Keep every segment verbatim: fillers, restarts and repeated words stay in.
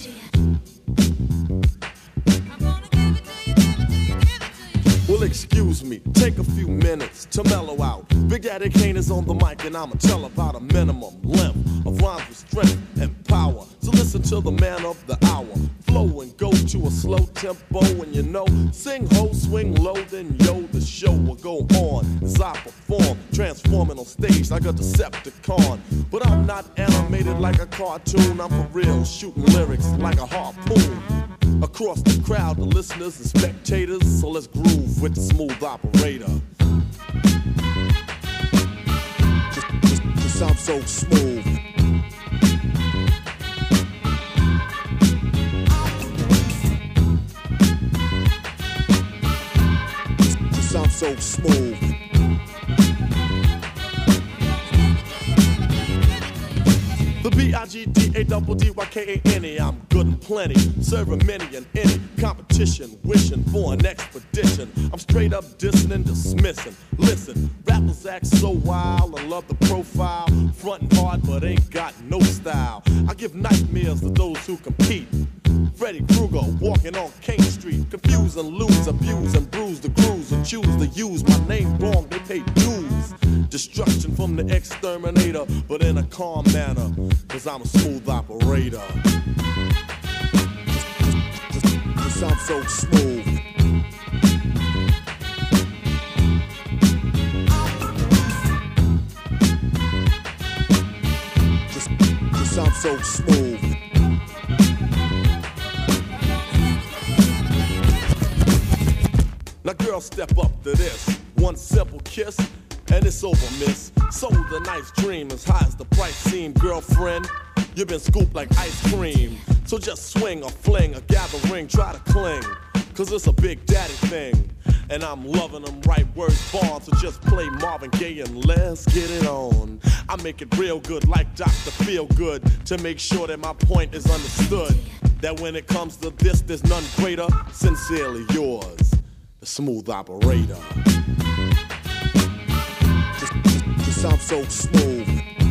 Well, excuse me, take a few minutes to mellow out. Big Daddy Kane is on the mic, and I'ma tell about a minimum length of rhymes with strength and power. So listen to the man of the hour. Flow and go to a slow tempo, and you know, sing ho, swing low, then yo, the show will go on as I perform, transforming on stage like a Decepticon. But I'm not animated like a cartoon, I'm for real, shooting lyrics like a harpoon. Across the crowd, the listeners and spectators, so let's groove with the smooth operator. Just, just, just I'm so smooth. Just, just I'm so smooth. The B I G D A D D Y K A N E, I'm good and plenty, serving many and any competition, wishing for an expedition. I'm straight up dissing and dismissing. Listen, rappers act so wild, I love the profile, frontin' hard but ain't got no style. I give nightmares to those who compete. Freddy Krueger walking on King Street, confuse and lose, abuse and bruise the crews and choose to use my name wrong, they pay dues. Destruction from the exterminator, but in a calm manner, cause I'm a smooth operator. Just, just, just I'm so smooth. Just, just I'm so smooth. Now girl, step up to this. One simple kiss, and it's over, miss. Sold a nice dream, as high as the price seemed. Girlfriend, you've been scooped like ice cream. So just swing or fling or gather ring, try to cling, cause it's a Big Daddy thing. And I'm loving them right words born, so just play Marvin Gaye and let's get it on. I make it real good like Doctor Feelgood to make sure that my point is understood. That when it comes to this, there's none greater. Sincerely yours, the smooth operator. Just, just, just I'm so smooth.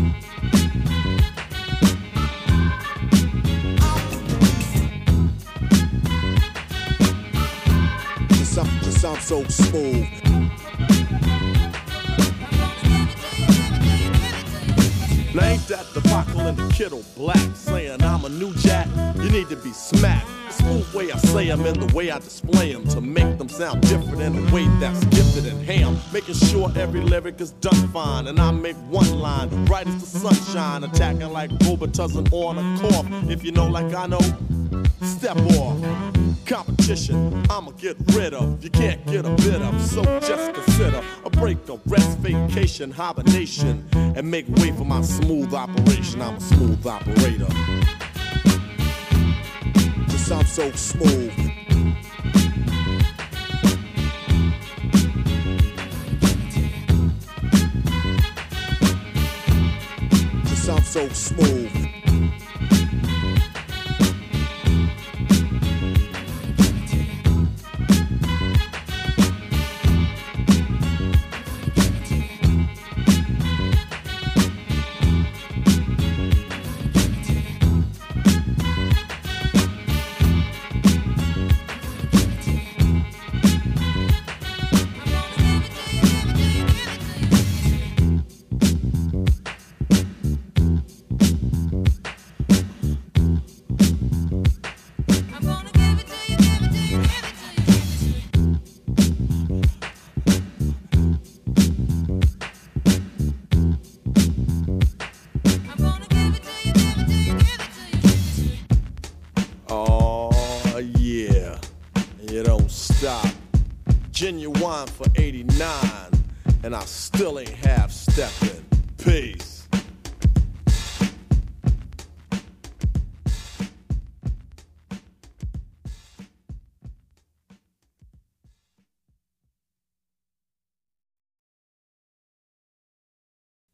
Just, I'm, just I'm so smooth. Now ain't that the Bockel and the Kittle Black saying I'm a new jack? You need to be smacked. Smooth way I say them and the way I display them to make them sound different in a way that's gifted and ham. Making sure every lyric is done fine, and I make one line bright as the sunshine, attacking like Robitussin on a cough. If you know like I know, step off. Competition, I'ma get rid of. You can't get a bit of, so just consider a break, a rest, vacation, hibernation, and make way for my smooth operation. I'm a smooth operator. Just I'm so smooth. Just I'm so smooth. Genuine for eighty-nine, and I still ain't half stepping. Peace.